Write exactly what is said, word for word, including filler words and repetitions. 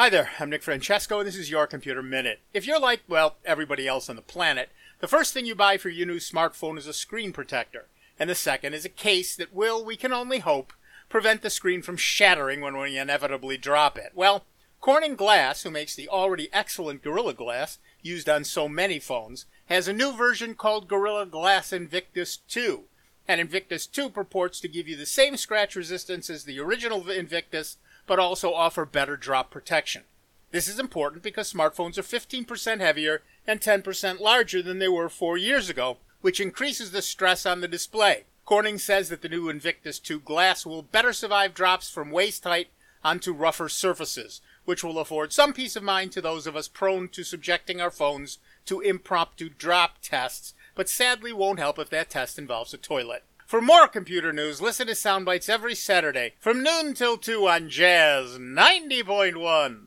Hi there, I'm Nick Francesco, and this is Your Computer Minute. If you're like, well, everybody else on the planet, the first thing you buy for your new smartphone is a screen protector, and the second is a case that will, we can only hope, prevent the screen from shattering when we inevitably drop it. Well, Corning Glass, who makes the already excellent Gorilla Glass used on so many phones, has a new version called Gorilla Glass Invictus two. And Invictus two purports to give you the same scratch resistance as the original Invictus, but also offer better drop protection. This is important because smartphones are fifteen percent heavier and ten percent larger than they were four years ago, which increases the stress on the display. Corning says that the new Invictus two glass will better survive drops from waist height onto rougher surfaces, which will afford some peace of mind to those of us prone to subjecting our phones to impromptu drop tests, but sadly won't help if that test involves a toilet. For more computer news, listen to Soundbites every Saturday from noon till two on Jazz ninety point one.